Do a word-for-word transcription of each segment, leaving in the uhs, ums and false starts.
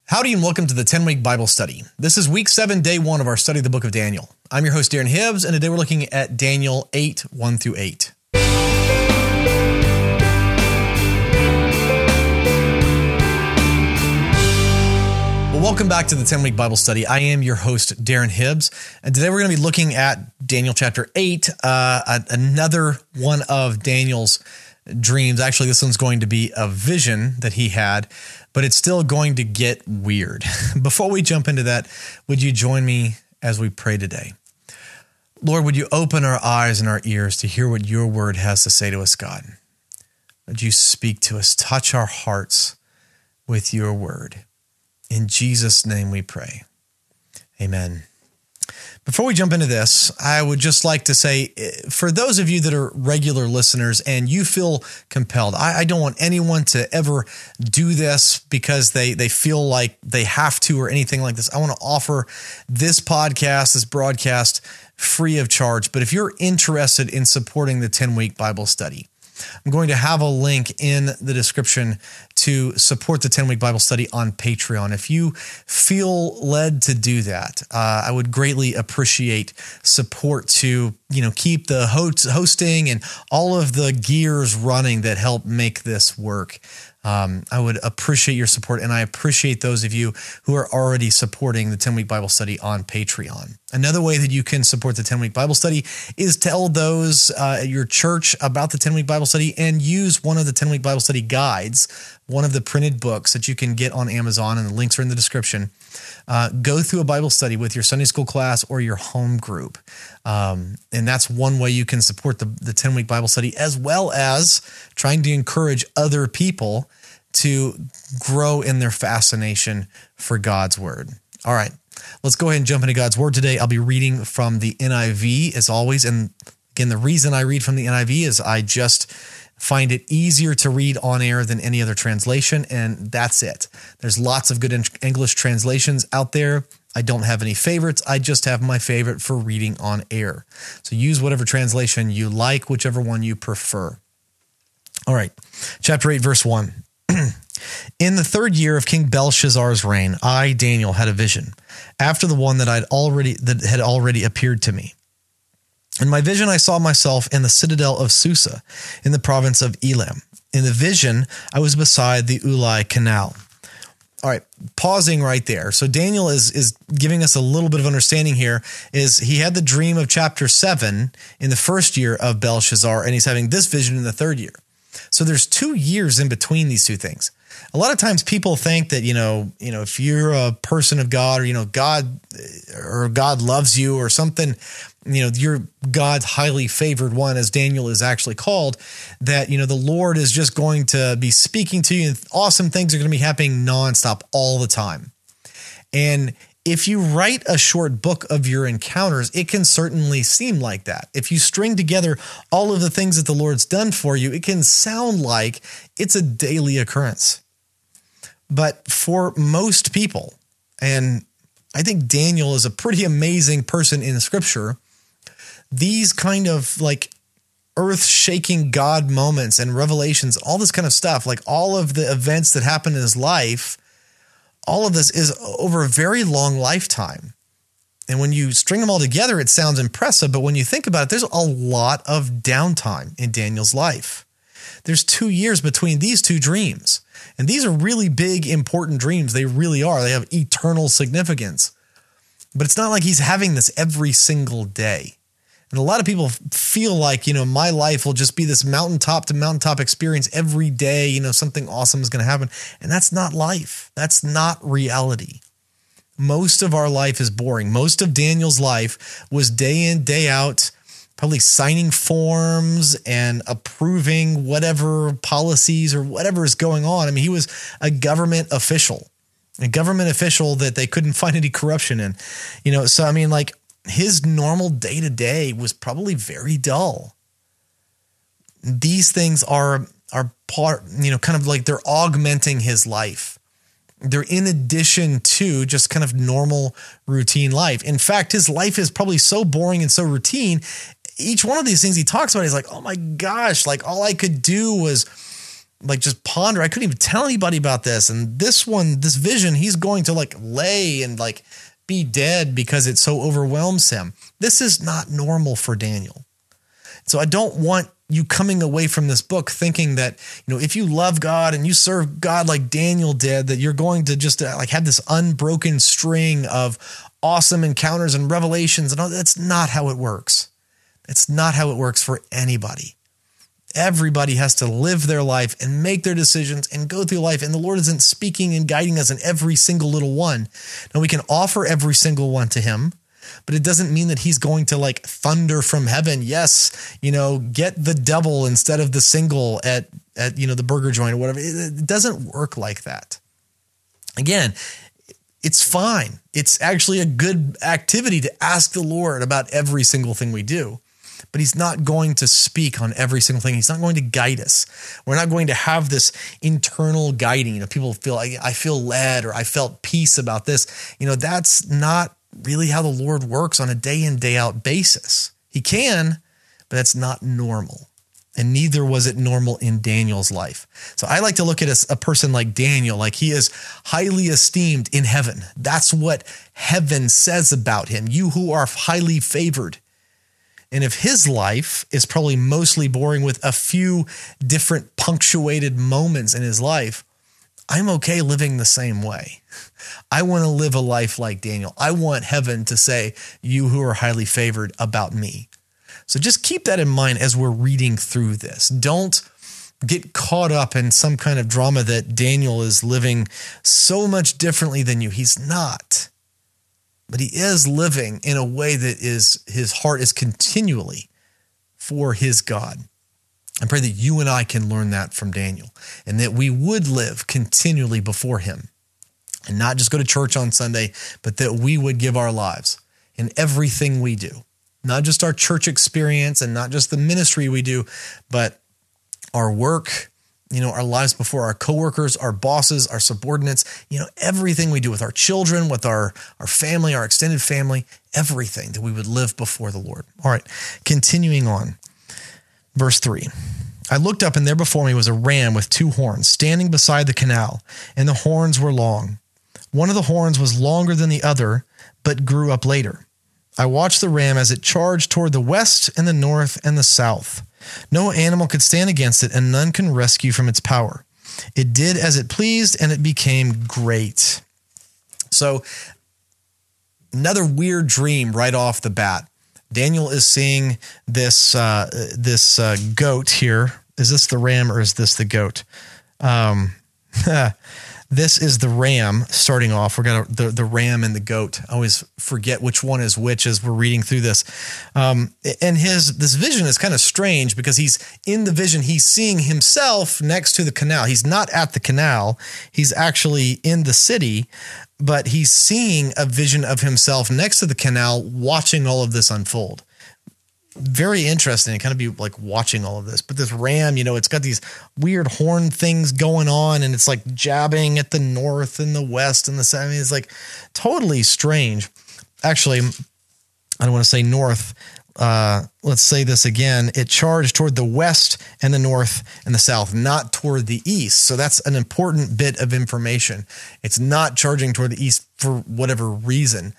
Howdy and welcome to the ten-week Bible study. This is week seven, day one of our study of the book of Daniel. I'm your host, Darren Hibbs, and today we're looking at Daniel eight, one through eight. Well, welcome back to the ten-week Bible study. I am your host, Darren Hibbs, and today we're going to be looking at Daniel chapter eight, uh, another one of Daniel's dreams. Actually, this one's going to be a vision that he had, but it's still going to get weird. Before we jump into that, would you join me as we pray today? Lord, would you open our eyes and our ears to hear what your word has to say to us, God? Would you speak to us, touch our hearts with your word? In Jesus' name we pray. Amen. Before we jump into this, I would just like to say, for those of you that are regular listeners and you feel compelled, I, I don't want anyone to ever do this because they, they feel like they have to or anything like this. I want to offer this podcast, this broadcast, free of charge. But if you're interested in supporting the ten-week Bible study, I'm going to have a link in the description to support the ten-week Bible study on Patreon. If you feel led to do that, uh, I would greatly appreciate support to, you know, keep the host, hosting and all of the gears running that help make this work. Um, I would appreciate your support, and I appreciate those of you who are already supporting the ten-week Bible study on Patreon. Another way that you can support the ten-week Bible study is tell those uh, at your church about the ten-week Bible study and use one of the ten-week Bible study guides, one of the printed books that you can get on Amazon, and the links are in the description. Uh, go through a Bible study with your Sunday school class or your home group. Um, and that's one way you can support the, the ten-week Bible study, as well as trying to encourage other people to grow in their fascination for God's word. All right, let's go ahead and jump into God's word today. I'll be reading from the N I V as always. And again, the reason I read from the N I V is I just find it easier to read on air than any other translation, and that's it. There's lots of good English translations out there. I don't have any favorites. I just have my favorite for reading on air. So use whatever translation you like, whichever one you prefer. All right, chapter eight, verse one. In the third year of King Belshazzar's reign, I, Daniel, had a vision after the one that I'd already that had already appeared to me. In my vision, I saw myself in the citadel of Susa, in the province of Elam. In the vision, I was beside the Ulai Canal. All right, pausing right there. So Daniel is is giving us a little bit of understanding here. Is he had the dream of chapter seven in the first year of Belshazzar, and he's having this vision in the third year. So there's two years in between these two things. A lot of times people think that, you know, you know, if you're a person of God, or, you know, God or God loves you or something, you know, you're God's highly favored one, as Daniel is actually called, that, you know, the Lord is just going to be speaking to you and awesome things are going to be happening nonstop all the time. And if you write a short book of your encounters, it can certainly seem like that. If you string together all of the things that the Lord's done for you, it can sound like it's a daily occurrence. But for most people, and I think Daniel is a pretty amazing person in Scripture, these kind of like earth-shaking God moments and revelations, all this kind of stuff, like all of the events that happen in his life, all of this is over a very long lifetime. And when you string them all together, it sounds impressive. But when you think about it, there's a lot of downtime in Daniel's life. There's two years between these two dreams. And these are really big, important dreams. They really are. They have eternal significance. But it's not like he's having this every single day. And a lot of people feel like, you know, my life will just be this mountaintop to mountaintop experience every day. You know, something awesome is going to happen. And that's not life. That's not reality. Most of our life is boring. Most of Daniel's life was day in, day out, probably signing forms and approving whatever policies or whatever is going on. I mean, he was a government official, a government official that they couldn't find any corruption in. You know, so I mean, like, his normal day-to-day was probably very dull. These things are are part, you know, kind of like they're augmenting his life. They're in addition to just kind of normal routine life. In fact, his life is probably so boring and so routine. Each one of these things he talks about, he's like, oh my gosh, like all I could do was like just ponder. I couldn't even tell anybody about this. And this one, this vision, he's going to like lay and like be dead because it so overwhelms him. This is not normal for Daniel. So I don't want you coming away from this book thinking that, you know, if you love God and you serve God like Daniel did, that you're going to just uh, like have this unbroken string of awesome encounters and revelations and all. That's not how it works. It's not how it works for anybody. Everybody has to live their life and make their decisions and go through life. And the Lord isn't speaking and guiding us in every single little one. Now we can offer every single one to him, but it doesn't mean that he's going to like thunder from heaven. Yes, you know, get the double instead of the single at, at, you know, the burger joint or whatever. It, it doesn't work like that. Again, it's fine. It's actually a good activity to ask the Lord about every single thing we do, but he's not going to speak on every single thing. He's not going to guide us. We're not going to have this internal guiding. You know, people feel like I feel led or I felt peace about this. You know, that's not really how the Lord works on a day in, day out basis. He can, but that's not normal. And neither was it normal in Daniel's life. So I like to look at a, a person like Daniel, like he is highly esteemed in heaven. That's what heaven says about him. You who are highly favored. And if his life is probably mostly boring with a few different punctuated moments in his life, I'm okay living the same way. I want to live a life like Daniel. I want heaven to say, you who are highly favored about me. So just keep that in mind as we're reading through this. Don't get caught up in some kind of drama that Daniel is living so much differently than you. He's not. But he is living in a way that is his heart is continually for his God. I pray that you and I can learn that from Daniel and that we would live continually before him and not just go to church on Sunday, but that we would give our lives in everything we do. Not just our church experience and not just the ministry we do, but our work, you know, our lives before our coworkers, our bosses, our subordinates, you know, everything we do with our children, with our, our family, our extended family, everything that we would live before the Lord. All right, continuing on. Verse three, I looked up and there before me was a ram with two horns standing beside the canal, and the horns were long. One of the horns was longer than the other, but grew up later. I watched the ram as it charged toward the west and the north and the south. No animal could stand against it, and none can rescue from its power. It did as it pleased, and it became great. So, another weird dream right off the bat. Daniel is seeing this uh, this uh, goat here. Is this the ram or is this the goat? Um, This is the ram starting off. We're going to the, the ram and the goat. I always forget which one is which as we're reading through this. Um, and his this vision is kind of strange because he's in the vision. He's seeing himself next to the canal. He's not at the canal. He's actually in the city, but he's seeing a vision of himself next to the canal watching all of this unfold. Very interesting to kind of be like watching all of this. But this ram, you know, it's got these weird horn things going on and it's like jabbing at the north and the west and the south. I mean, it's like totally strange. Actually, I don't want to say north. Uh, let's say this again. It charged toward the west and the north and the south, not toward the east. So that's an important bit of information. It's not charging toward the east for whatever reason.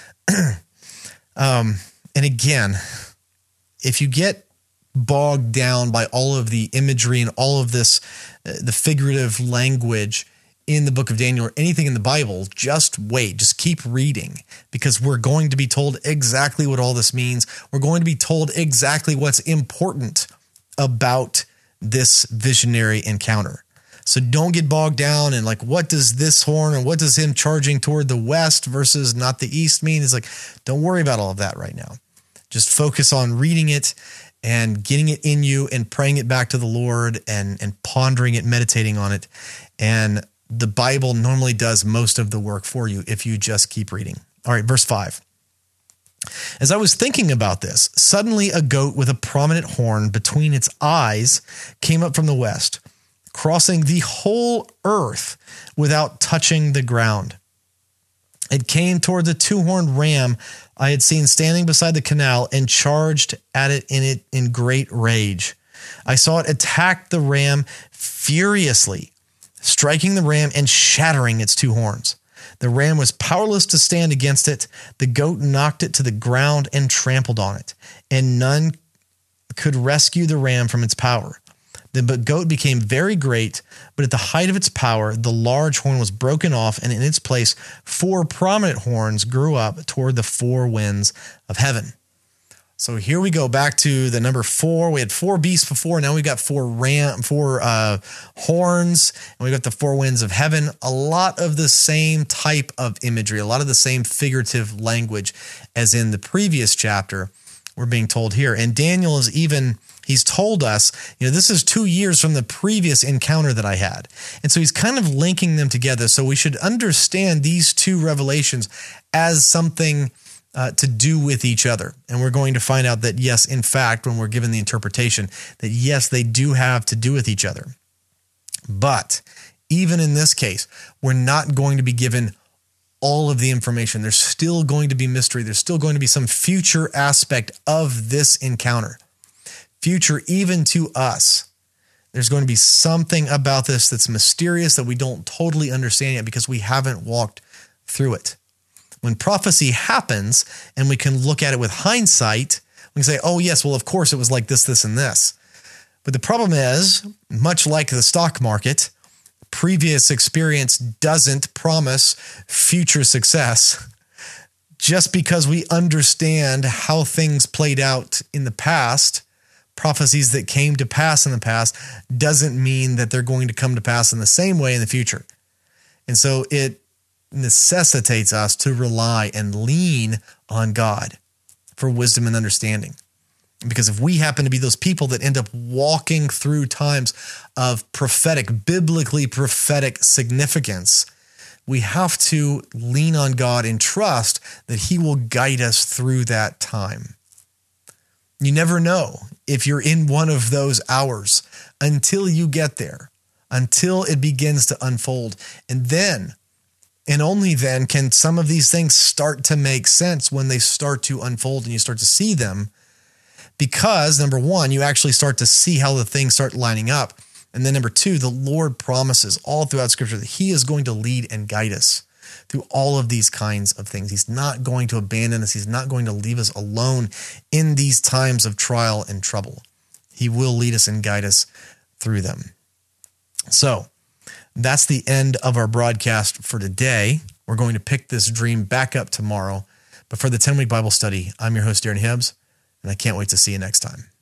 um, and again, if you get bogged down by all of the imagery and all of this, uh, the figurative language in the book of Daniel or anything in the Bible, just wait, just keep reading because we're going to be told exactly what all this means. We're going to be told exactly what's important about this visionary encounter. So don't get bogged down in like, what does this horn and what does him charging toward the west versus not the east mean? It's like, don't worry about all of that right now. Just focus on reading it and getting it in you and praying it back to the Lord and, and pondering it, meditating on it. And the Bible normally does most of the work for you if you just keep reading. All right, verse five. As I was thinking about this, suddenly a goat with a prominent horn between its eyes came up from the west, crossing the whole earth without touching the ground. It came toward the two-horned ram I had seen standing beside the canal and charged at it in it in great rage. I saw it attack the ram furiously, striking the ram and shattering its two horns. The ram was powerless to stand against it. The goat knocked it to the ground and trampled on it, and none could rescue the ram from its power. The goat became very great, but at the height of its power, the large horn was broken off, and in its place, four prominent horns grew up toward the four winds of heaven. So here we go back to the number four. We had four beasts before. Now we've got four ram, four uh, horns, and we've got the four winds of heaven. A lot of the same type of imagery, a lot of the same figurative language as in the previous chapter we're being told here. And Daniel is even, he's told us, you know, this is two years from the previous encounter that I had. And so he's kind of linking them together. So we should understand these two revelations as something uh, to do with each other. And we're going to find out that, yes, in fact, when we're given the interpretation, that yes, they do have to do with each other. But even in this case, we're not going to be given all of the information. There's still going to be mystery. There's still going to be some future aspect of this encounter. Future even to us. There's going to be something about this that's mysterious that we don't totally understand yet because we haven't walked through it. When prophecy happens and we can look at it with hindsight, we can say, oh yes, well of course it was like this, this, and this. But the problem is, much like the stock market, previous experience doesn't promise future success. Just because we understand how things played out in the past, prophecies that came to pass in the past, doesn't mean that they're going to come to pass in the same way in the future. And so it necessitates us to rely and lean on God for wisdom and understanding. Because if we happen to be those people that end up walking through times of prophetic, biblically prophetic significance, we have to lean on God and trust that He will guide us through that time. You never know if you're in one of those hours until you get there, until it begins to unfold. And then, and only then, can some of these things start to make sense when they start to unfold and you start to see them. Because, number one, you actually start to see how the things start lining up. And then number two, the Lord promises all throughout Scripture that He is going to lead and guide us through all of these kinds of things. He's not going to abandon us. He's not going to leave us alone in these times of trial and trouble. He will lead us and guide us through them. So that's the end of our broadcast for today. We're going to pick this dream back up tomorrow. But for the ten-week Bible study, I'm your host, Darren Hibbs. And I can't wait to see you next time.